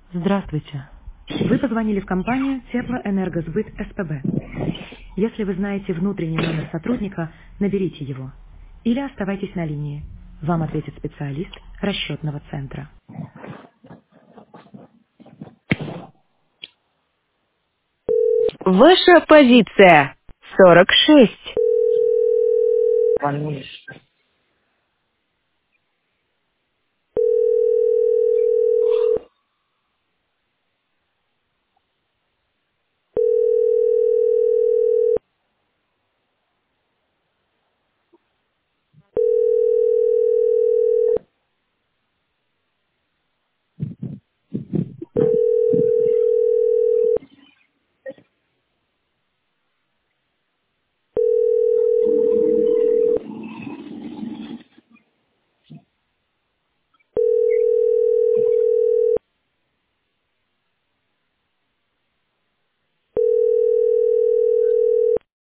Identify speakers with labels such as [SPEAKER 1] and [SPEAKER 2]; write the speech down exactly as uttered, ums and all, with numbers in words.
[SPEAKER 1] Здравствуйте. Вы позвонили в компанию Теплоэнергосбыт СПБ. Если вы знаете внутренний номер сотрудника, наберите его. Или оставайтесь на линии. Вам ответит специалист расчетного центра. Ваша позиция сорок шесть.
[SPEAKER 2] Звонишь.